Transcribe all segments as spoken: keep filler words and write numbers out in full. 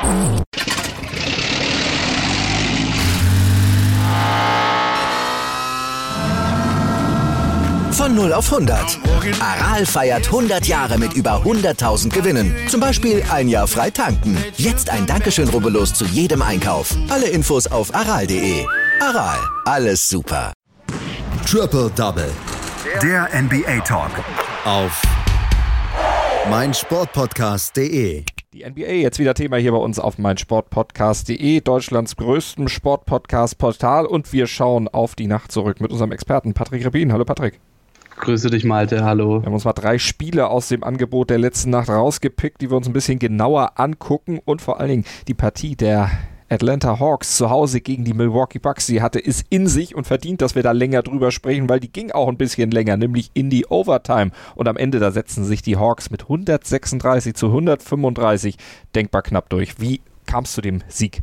Von null auf hundert. Aral feiert hundert Jahre mit über hunderttausend Gewinnen. Zum Beispiel ein Jahr frei tanken. Jetzt ein Dankeschön, rubbellos zu jedem Einkauf. Alle Infos auf aral punkt de. Aral, alles super. Triple Double. Der N B A-Talk. Auf meinsportpodcast punkt de. Die N B A jetzt wieder Thema hier bei uns auf meinsportpodcast punkt de, Deutschlands größtem Sportpodcast-Portal. Und wir schauen auf die Nacht zurück mit unserem Experten Patrick Rebin. Hallo Patrick. Grüße dich, Malte, hallo. Wir haben uns mal drei Spiele aus dem Angebot der letzten Nacht rausgepickt, die wir uns ein bisschen genauer angucken und vor allen Dingen die Partie der Atlanta Hawks zu Hause gegen die Milwaukee Bucks. Sie hatte es in sich und verdient, dass wir da länger drüber sprechen, weil die ging auch ein bisschen länger, nämlich in die Overtime. Und am Ende, da setzen sich die Hawks mit hundertsechsunddreißig zu hundertfünfunddreißig denkbar knapp durch. Wie kam es zu dem Sieg?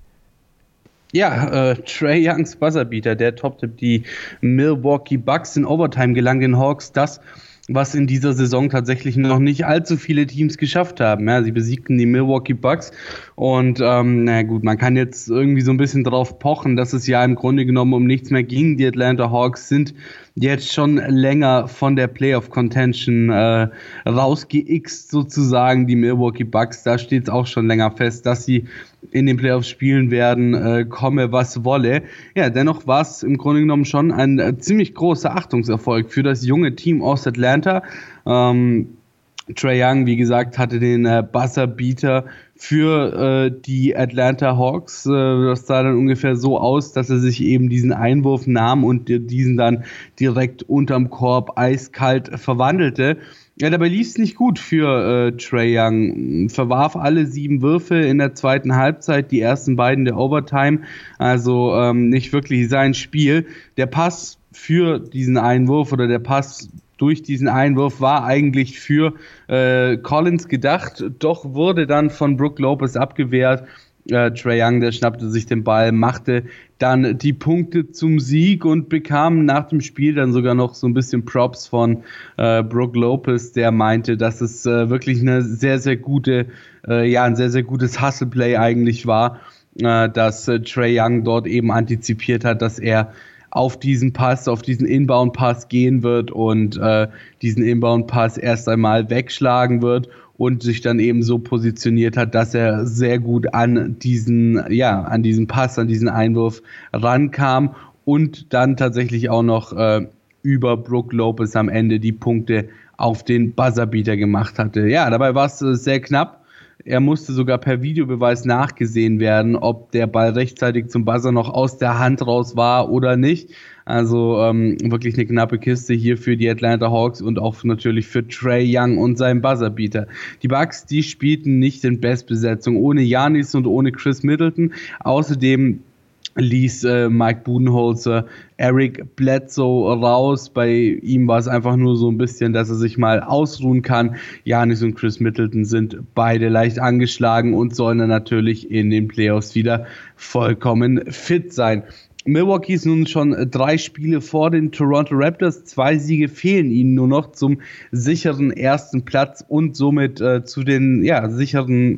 Ja, äh, Trae Youngs Buzzerbeater, der toppte die Milwaukee Bucks. In Overtime gelang den Hawks das, was in dieser Saison tatsächlich noch nicht allzu viele Teams geschafft haben. Ja, sie besiegten die Milwaukee Bucks und ähm, na gut, man kann jetzt irgendwie so ein bisschen drauf pochen, dass es ja im Grunde genommen um nichts mehr ging. Die Atlanta Hawks sind jetzt schon länger von der Playoff-Contention äh, rausgeixt sozusagen. Die Milwaukee Bucks, da steht es auch schon länger fest, dass sie in den Playoffs spielen werden, äh, komme was wolle. Ja, dennoch war es im Grunde genommen schon ein äh, ziemlich großer Achtungserfolg für das junge Team aus Atlanta. Ähm, Trae Young, wie gesagt, hatte den äh, Buzzerbeater für äh, die Atlanta Hawks. Äh, das sah dann ungefähr so aus, dass er sich eben diesen Einwurf nahm und diesen dann direkt unterm Korb eiskalt verwandelte. Ja, dabei lief es nicht gut für äh, Trae Young. Verwarf alle sieben Würfe in der zweiten Halbzeit, die ersten beiden der Overtime. Also ähm, nicht wirklich sein Spiel. Der Pass für diesen Einwurf oder der Pass durch diesen Einwurf war eigentlich für äh, Collins gedacht, doch wurde dann von Brook Lopez abgewehrt. Äh, Trae Young, der schnappte sich den Ball, machte dann die Punkte zum Sieg und bekam nach dem Spiel dann sogar noch so ein bisschen Props von äh, Brook Lopez, der meinte, dass es äh, wirklich eine sehr, sehr gute, äh, ja, ein sehr, sehr gutes Hustle-Play eigentlich war, äh, dass äh, Trae Young dort eben antizipiert hat, dass er auf diesen Pass, auf diesen Inbound-Pass gehen wird und äh, diesen Inbound-Pass erst einmal wegschlagen wird und sich dann eben so positioniert hat, dass er sehr gut an diesen, ja, an diesen Pass, an diesen Einwurf rankam und dann tatsächlich auch noch äh, über Brook Lopez am Ende die Punkte auf den Buzzerbeater gemacht hatte. Ja, dabei war es äh, sehr knapp. Er musste sogar per Videobeweis nachgesehen werden, ob der Ball rechtzeitig zum Buzzer noch aus der Hand raus war oder nicht. Also ähm, wirklich eine knappe Kiste hier für die Atlanta Hawks und auch natürlich für Trae Young und seinen Buzzerbeater. Die Bucks, die spielten nicht in Bestbesetzung, ohne Giannis und ohne Chris Middleton. Außerdem ließ äh, Mike Budenholzer Eric Bledsoe raus. Bei ihm war es einfach nur so ein bisschen, dass er sich mal ausruhen kann. Giannis und Chris Middleton sind beide leicht angeschlagen und sollen dann natürlich in den Playoffs wieder vollkommen fit sein. Milwaukee ist nun schon drei Spiele vor den Toronto Raptors. Zwei Siege fehlen ihnen nur noch zum sicheren ersten Platz und somit äh, zu den ja sicheren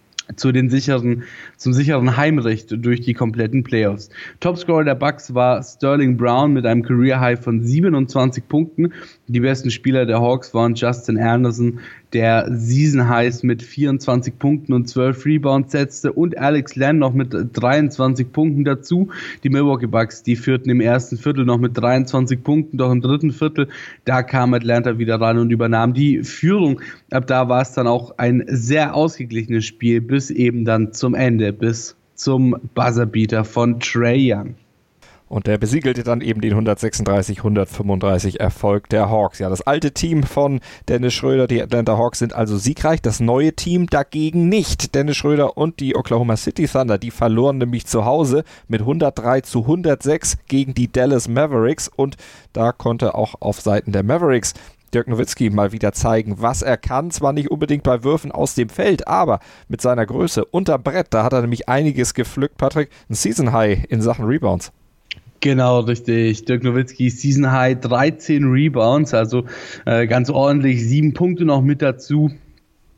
zu den sicheren, zum sicheren Heimrecht durch die kompletten Playoffs. Topscorer der Bucks war Sterling Brown mit einem Career-High von siebenundzwanzig Punkten. Die besten Spieler der Hawks waren Justin Anderson, der Season-Highs mit vierundzwanzig Punkten und zwölf Rebounds setzte und Alex Len noch mit dreiundzwanzig Punkten dazu. Die Milwaukee Bucks, die führten im ersten Viertel noch mit dreiundzwanzig Punkten, doch im dritten Viertel, da kam Atlanta wieder ran und übernahm die Führung. Ab da war es dann auch ein sehr ausgeglichenes Spiel, bis eben dann zum Ende, bis zum Buzzerbeater von Trae Young. Und der besiegelte dann eben den hundertsechsunddreißig hundertfünfunddreißig Erfolg der Hawks. Ja, das alte Team von Dennis Schröder, die Atlanta Hawks, sind also siegreich. Das neue Team dagegen nicht. Dennis Schröder und die Oklahoma City Thunder, die verloren nämlich zu Hause mit hundertdrei zu hundertsechs gegen die Dallas Mavericks. Und da konnte auch auf Seiten der Mavericks Dirk Nowitzki mal wieder zeigen, was er kann. Zwar nicht unbedingt bei Würfen aus dem Feld, aber mit seiner Größe unterm Brett, da hat er nämlich einiges gepflückt. Patrick, ein Season High in Sachen Rebounds. Genau, richtig. Dirk Nowitzki, Season High, dreizehn Rebounds, also äh, ganz ordentlich, sieben Punkte noch mit dazu.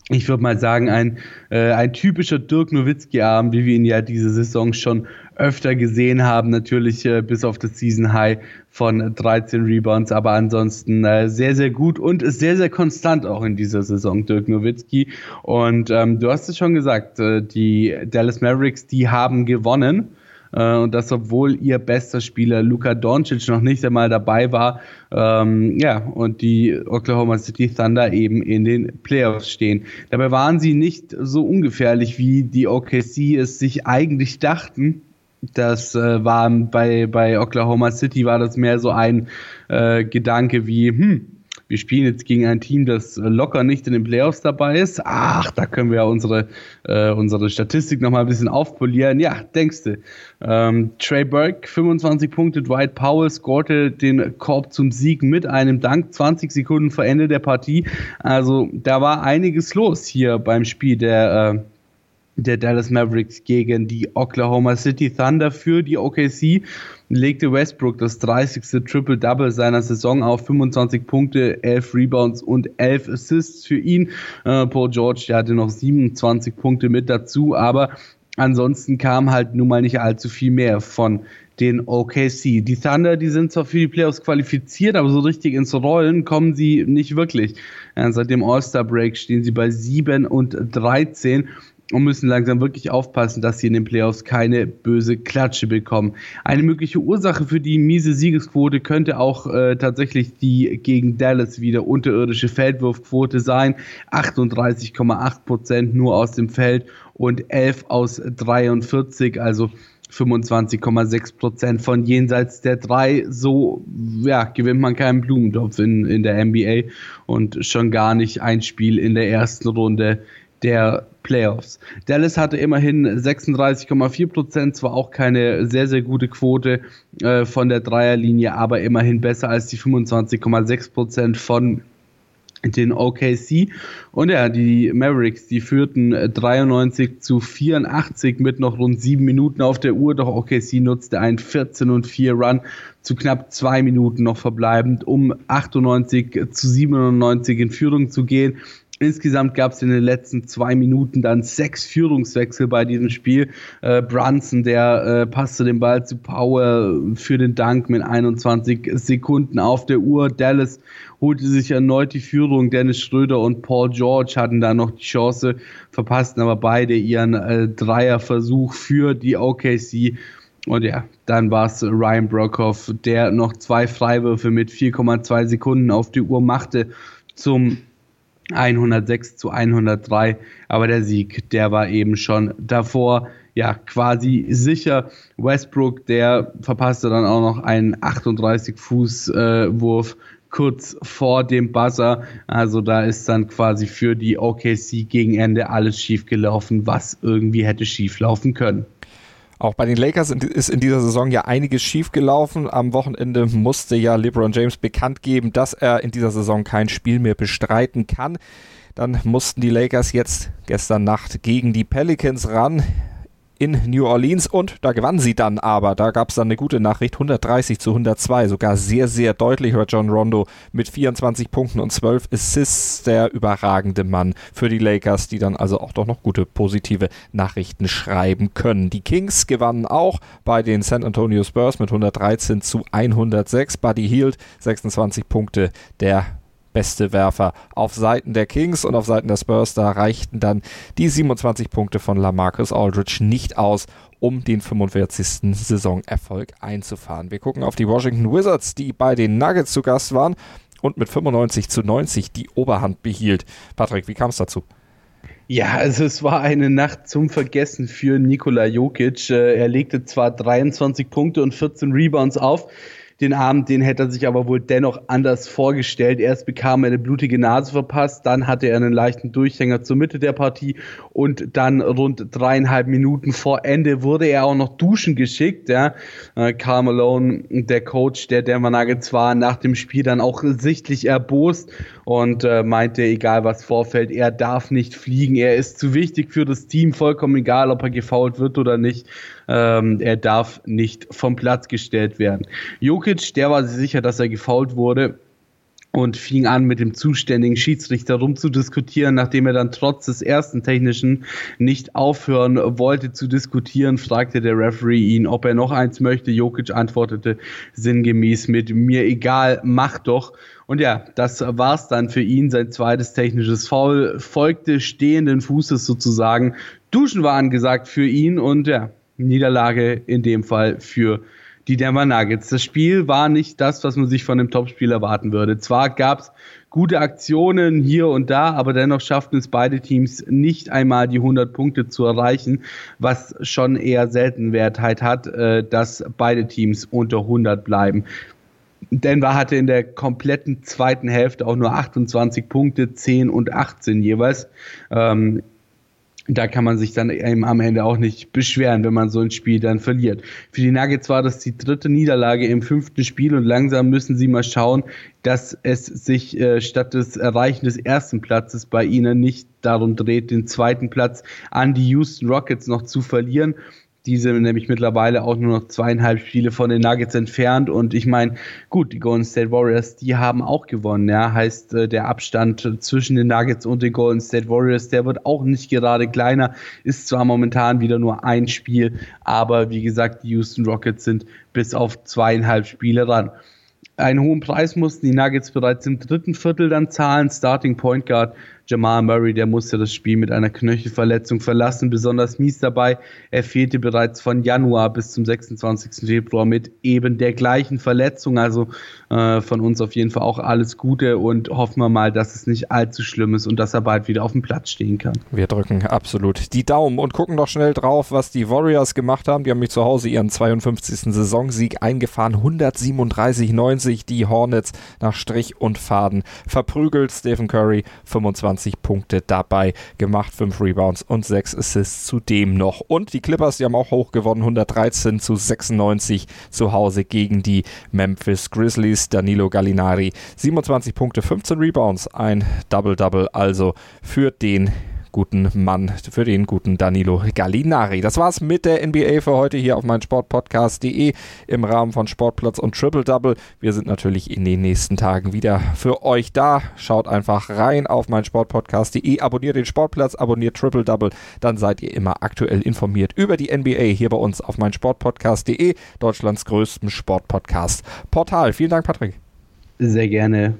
ich würde mal sagen, ein, äh, ein typischer Dirk Nowitzki-Abend, wie wir ihn ja diese Saison schon öfter gesehen haben. Natürlich äh, bis auf das Season High von dreizehn Rebounds, aber ansonsten äh, sehr, sehr gut und ist sehr, sehr konstant auch in dieser Saison, Dirk Nowitzki. Und ähm, du hast es schon gesagt, äh, die Dallas Mavericks, die haben gewonnen. Und das, obwohl ihr bester Spieler Luka Doncic noch nicht einmal dabei war. Ähm, ja, und die Oklahoma City Thunder eben in den Playoffs stehen. Dabei waren sie nicht so ungefährlich, wie die O K C es sich eigentlich dachten. Das äh, war bei, bei Oklahoma City war das mehr so ein äh, Gedanke wie, hm, wir spielen jetzt gegen ein Team, das locker nicht in den Playoffs dabei ist. Ach, da können wir ja unsere, äh, unsere Statistik nochmal ein bisschen aufpolieren. Ja, denkst du. Ähm, Trey Burke, fünfundzwanzig Punkte. Dwight Powell scorte den Korb zum Sieg mit einem Dank, zwanzig Sekunden vor Ende der Partie. Also da war einiges los hier beim Spiel der äh, der Dallas Mavericks gegen die Oklahoma City Thunder. Für die O K C legte Westbrook das dreißigste Triple-Double seiner Saison auf, fünfundzwanzig Punkte, elf Rebounds und elf Assists für ihn. Äh, Paul George, der hatte noch siebenundzwanzig Punkte mit dazu, aber ansonsten kam halt nun mal nicht allzu viel mehr von den O K C. Die Thunder, die sind zwar für die Playoffs qualifiziert, aber so richtig ins Rollen kommen sie nicht wirklich. Ja, seit dem All-Star-Break stehen sie bei sieben und dreizehn. Und müssen langsam wirklich aufpassen, dass sie in den Playoffs keine böse Klatsche bekommen. Eine mögliche Ursache für die miese Siegesquote könnte auch äh, tatsächlich die gegen Dallas wieder unterirdische Feldwurfquote sein. achtunddreißig Komma acht Prozent nur aus dem Feld und elf aus dreiundvierzig, also fünfundzwanzig Komma sechs Prozent von jenseits der drei. So ja, gewinnt man keinen Blumentopf in, in der N B A und schon gar nicht ein Spiel in der ersten Runde der Playoffs. Dallas hatte immerhin sechsunddreißig Komma vier Prozent, zwar auch keine sehr, sehr gute Quote äh, von der Dreierlinie, aber immerhin besser als die fünfundzwanzig Komma sechs Prozent von den O K C. Und ja, die Mavericks, die führten dreiundneunzig zu vierundachtzig mit noch rund sieben Minuten auf der Uhr, doch O K C nutzte einen vierzehn und vier Run zu knapp zwei Minuten noch verbleibend, um achtundneunzig zu siebenundneunzig in Führung zu gehen. Insgesamt gab es in den letzten zwei Minuten dann sechs Führungswechsel bei diesem Spiel. Äh, Brunson, der äh, passte den Ball zu Powell für den Dank mit einundzwanzig Sekunden auf der Uhr. Dallas holte sich erneut die Führung. Dennis Schröder und Paul George hatten da noch die Chance, verpassten aber beide ihren äh, Dreierversuch für die O K C. Und ja, dann war es Ryan Broekhoff, der noch zwei Freiwürfe mit vier Komma zwei Sekunden auf die Uhr machte zum hundertsechs zu hundertdrei, aber der Sieg, der war eben schon davor, ja, quasi sicher. Westbrook, der verpasste dann auch noch einen achtunddreißig-Fuß-Wurf äh, kurz vor dem Buzzer, also da ist dann quasi für die O K C gegen Ende alles schief gelaufen, was irgendwie hätte schief laufen können. Auch bei den Lakers ist in dieser Saison ja einiges schiefgelaufen. Am Wochenende musste ja LeBron James bekannt geben, dass er in dieser Saison kein Spiel mehr bestreiten kann. Dann mussten die Lakers jetzt gestern Nacht gegen die Pelicans ran in New Orleans und da gewannen sie dann aber. Da gab es dann eine gute Nachricht, hundertdreißig zu hundertzwei, sogar sehr, sehr deutlich. John Rondo mit vierundzwanzig Punkten und zwölf Assists, der überragende Mann für die Lakers, die dann also auch doch noch gute positive Nachrichten schreiben können. Die Kings gewannen auch bei den San Antonio Spurs mit hundertdreizehn zu hundertsechs. Buddy Hield, sechsundzwanzig Punkte, der beste Werfer auf Seiten der Kings und auf Seiten der Spurs, da reichten dann die siebenundzwanzig Punkte von LaMarcus Aldridge nicht aus, um den fünfundvierzigsten Saisonerfolg einzufahren. Wir gucken auf die Washington Wizards, die bei den Nuggets zu Gast waren und mit fünfundneunzig zu neunzig die Oberhand behielt. Patrick, wie kam es dazu? Ja, also es war eine Nacht zum Vergessen für Nikola Jokic. Er legte zwar dreiundzwanzig Punkte und vierzehn Rebounds auf, den Abend, den hätte er sich aber wohl dennoch anders vorgestellt. Erst bekam er eine blutige Nase verpasst, dann hatte er einen leichten Durchhänger zur Mitte der Partie und dann rund dreieinhalb Minuten vor Ende wurde er auch noch duschen geschickt. Ja. Karl Malone, der Coach der Denver Nuggets, war nach dem Spiel dann auch sichtlich erbost und äh, meinte, egal was vorfällt, er darf nicht fliegen, er ist zu wichtig für das Team, vollkommen egal, ob er gefoult wird oder nicht. Ähm, er darf nicht vom Platz gestellt werden. Jokic, der war sich sicher, dass er gefoult wurde und fing an, mit dem zuständigen Schiedsrichter rumzudiskutieren. Nachdem er dann trotz des ersten technischen nicht aufhören wollte zu diskutieren, fragte der Referee ihn, ob er noch eins möchte. Jokic antwortete sinngemäß mit mir egal, mach doch. Und ja, das war's dann für ihn. Sein zweites technisches Foul folgte stehenden Fußes sozusagen. Duschen war angesagt für ihn und ja, Niederlage in dem Fall für die Denver Nuggets. Das Spiel war nicht das, was man sich von einem Topspiel erwarten würde. Zwar gab es gute Aktionen hier und da, aber dennoch schafften es beide Teams nicht einmal die hundert Punkte zu erreichen, was schon eher Seltenwertheit hat, äh, dass beide Teams unter hundert bleiben. Denver hatte in der kompletten zweiten Hälfte auch nur achtundzwanzig Punkte, zehn und achtzehn jeweils. Ähm, Da kann man sich dann eben am Ende auch nicht beschweren, wenn man so ein Spiel dann verliert. Für die Nuggets war das die dritte Niederlage im fünften Spiel und langsam müssen sie mal schauen, dass es sich äh, statt des Erreichen des ersten Platzes bei ihnen nicht darum dreht, den zweiten Platz an die Houston Rockets noch zu verlieren. Diese nämlich mittlerweile auch nur noch zweieinhalb Spiele von den Nuggets entfernt. Und ich meine, gut, die Golden State Warriors, die haben auch gewonnen. Ja, heißt, äh, der Abstand zwischen den Nuggets und den Golden State Warriors, der wird auch nicht gerade kleiner. Ist zwar momentan wieder nur ein Spiel, aber wie gesagt, die Houston Rockets sind bis auf zweieinhalb Spiele ran. Einen hohen Preis mussten die Nuggets bereits im dritten Viertel dann zahlen. Starting Point Guard Jamal Murray, der musste das Spiel mit einer Knöchelverletzung verlassen. Besonders mies dabei, er fehlte bereits von Januar bis zum sechsundzwanzigsten Februar mit eben der gleichen Verletzung. Also äh, von uns auf jeden Fall auch alles Gute und hoffen wir mal, dass es nicht allzu schlimm ist und dass er bald wieder auf dem Platz stehen kann. Wir drücken absolut die Daumen und gucken noch schnell drauf, was die Warriors gemacht haben. Die haben mich zu Hause ihren zweiundfünfzigsten Saisonsieg eingefahren. hundertsiebenunddreißig neunzig, die Hornets nach Strich und Faden verprügelt. Stephen Curry fünfundzwanzig Punkte dabei gemacht, fünf Rebounds und sechs Assists zudem noch. Und die Clippers, die haben auch hoch gewonnen, hundertdreizehn zu sechsundneunzig zu Hause gegen die Memphis Grizzlies. Danilo Gallinari, siebenundzwanzig Punkte, fünfzehn Rebounds, ein Double-Double also für den guten Mann, für den guten Danilo Gallinari. Das war's mit der N B A für heute hier auf meinsportpodcast punkt de im Rahmen von Sportplatz und Triple Double. Wir sind natürlich in den nächsten Tagen wieder für euch da. Schaut einfach rein auf meinsportpodcast punkt de, abonniert den Sportplatz, abonniert Triple Double, dann seid ihr immer aktuell informiert über die N B A hier bei uns auf meinsportpodcast punkt de, Deutschlands größtem Sportpodcast-Portal. Vielen Dank, Patrick. Sehr gerne.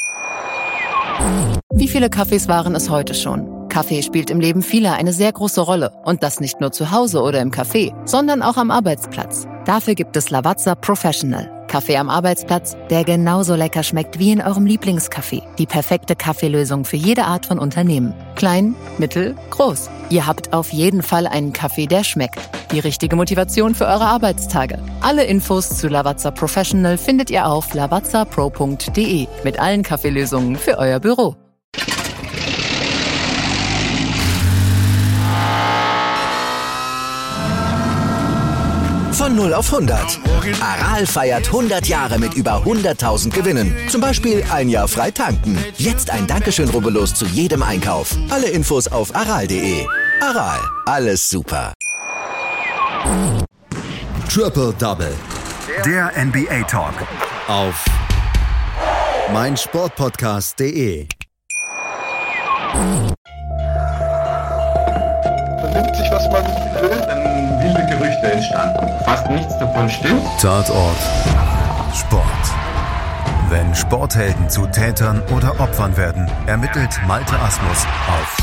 Wie viele Kaffees waren es heute schon? Kaffee spielt im Leben vieler eine sehr große Rolle. Und das nicht nur zu Hause oder im Café, sondern auch am Arbeitsplatz. Dafür gibt es Lavazza Professional. Kaffee am Arbeitsplatz, der genauso lecker schmeckt wie in eurem Lieblingscafé. Die perfekte Kaffeelösung für jede Art von Unternehmen. Klein, mittel, groß. Ihr habt auf jeden Fall einen Kaffee, der schmeckt. Die richtige Motivation für eure Arbeitstage. Alle Infos zu Lavazza Professional findet ihr auf lavazza pro punkt de mit allen Kaffeelösungen für euer Büro. Von null auf hundert. Aral feiert hundert Jahre mit über hunderttausend Gewinnen. Zum Beispiel ein Jahr frei tanken. Jetzt ein Dankeschön, rubbellos zu jedem Einkauf. Alle Infos auf aral punkt de. Aral, alles super. Triple Double. Der N B A Talk. Auf meinsportpodcast punkt de. Vernimmt sich, was man will, dann wilde Gerüchte entstanden. Fast nichts davon stimmt. Tatort Sport. Wenn Sporthelden zu Tätern oder Opfern werden, ermittelt Malte Asmus auf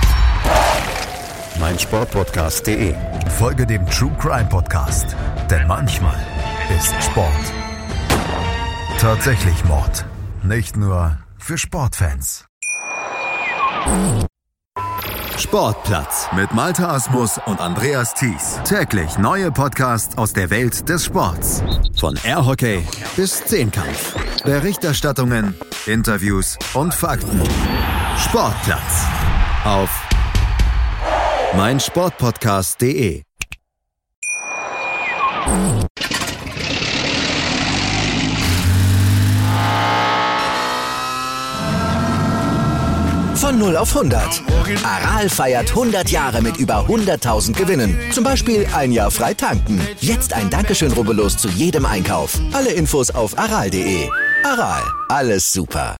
meinsportpodcast punkt de. Folge dem True Crime Podcast, denn manchmal ist Sport tatsächlich Mord. Nicht nur für Sportfans. Sportplatz mit Malte Asmus und Andreas Thies. Täglich neue Podcasts aus der Welt des Sports. Von Airhockey bis Zehnkampf. Berichterstattungen, Interviews und Fakten. Sportplatz auf meinsportpodcast punkt de. Von null auf hundert. Aral feiert hundert Jahre mit über hunderttausend Gewinnen. Zum Beispiel ein Jahr frei tanken. Jetzt ein Dankeschön, rubbellos zu jedem Einkauf. Alle Infos auf aral punkt de. Aral, alles super.